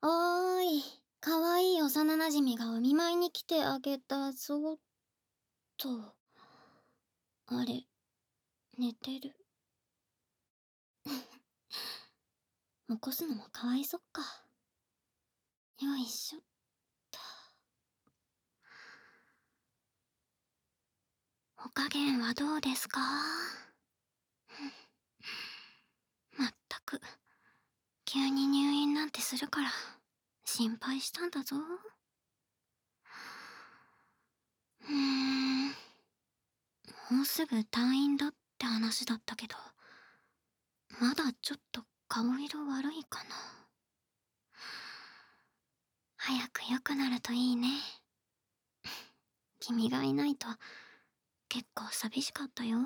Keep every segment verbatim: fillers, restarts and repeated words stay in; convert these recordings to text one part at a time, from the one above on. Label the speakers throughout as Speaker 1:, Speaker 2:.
Speaker 1: おーい、かわいい幼馴染がお見舞いに来てあげたぞ、と。あれ、寝てる。起こすのもかわいそっか。よいしょっと。お加減はどうですか？まったく、急に入院なんてするから、心配したんだぞ。うーん、もうすぐ退院だって話だったけど、まだちょっと顔色悪いかな。早く良くなるといいね。君がいないと結構寂しかったよ。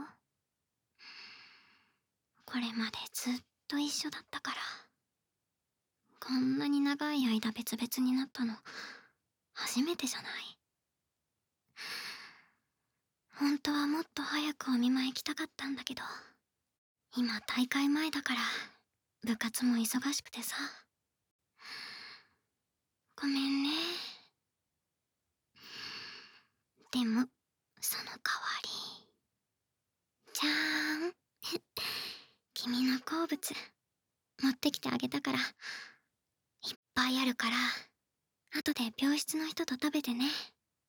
Speaker 1: これまでずっと一緒だったから。こんなに長い間別々になったの初めてじゃない？本当はもっと早くお見舞い行きたかったんだけど、今大会前だから部活も忙しくてさ。ごめんね。でもその代わり、じゃーん。君の好物持ってきてあげたから、いっぱいあるから、後で病室の人と食べてね。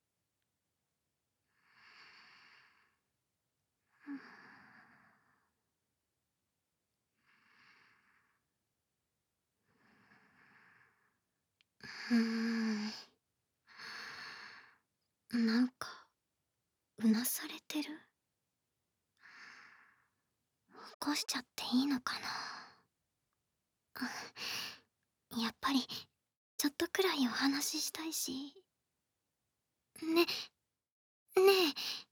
Speaker 1: うーん、なんかうなされてる？起こしちゃっていいのかな。やっぱりちょっとくらいお話ししたいし。ね、ねえ。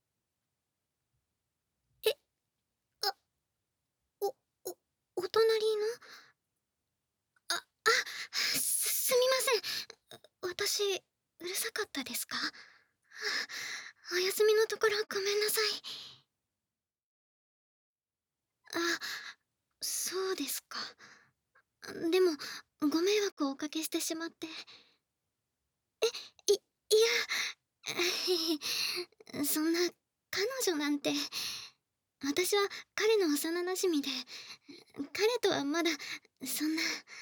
Speaker 1: え、あ、お、お、お隣の？あ、あ、す、すみません。私、うるさかったですか？お休みのところごめんなさい。あ、そうですか。でも、ご迷惑をおかけしてしまって。い、いや、そんな、彼女なんて、私は彼の幼馴染で、彼とはまだ、そんな。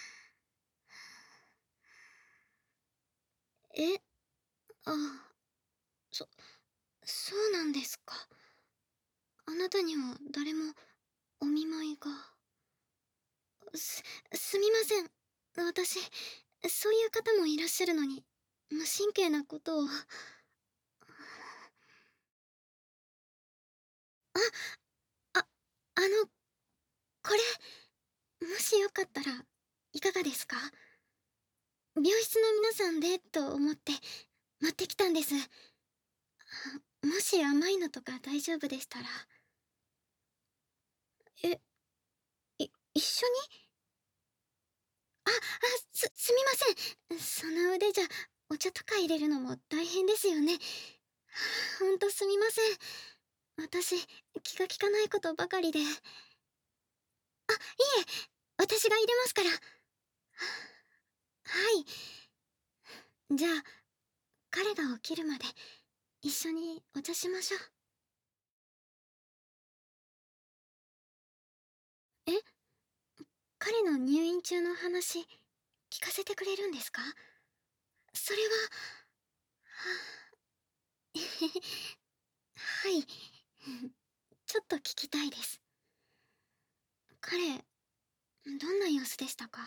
Speaker 1: え、あ、そ、そうなんですか。あなたには誰もお見舞いが。す、すみません。私、そういう方もいらっしゃるのに、無神経なことを。あ、あ、あの、これ、もしよかったら、いかがですか？病室の皆さんで、と思って、持ってきたんです。もし甘いのとか大丈夫でしたら。え、い、一緒に？あ、あ、す、すみません。その腕じゃ、お茶とか入れるのも大変ですよね。ほんとすみません。私、気が利かないことばかりで。あ、いえ、私が入れますから。はい。じゃあ、彼が起きるまで、一緒にお茶しましょう。え、彼の入院中の話、聞かせてくれるんですか？それは、はい。ちょっと聞きたいです。彼、どんな様子でしたか？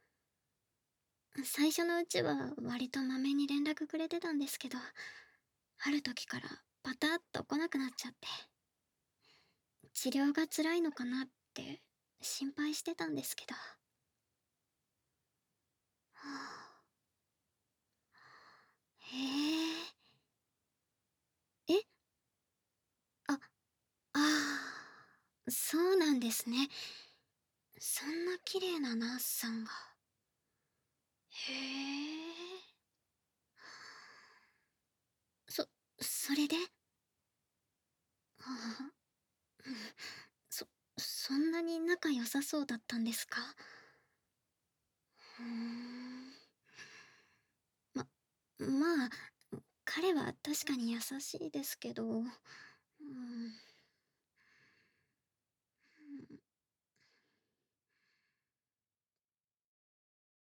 Speaker 1: 最初のうちは割とまめに連絡くれてたんですけど、ある時からパタッと来なくなっちゃって、治療が辛いのかなって心配してたんですけど。はあ、へえ。え、あ、ああ、そうなんですね。そんな綺麗なナースさんが。へえ。そ、それで？はあ、うん、そ、そんなに仲良さそうだったんですか？うーん。 まあ、彼は確かに優しいですけど、うん。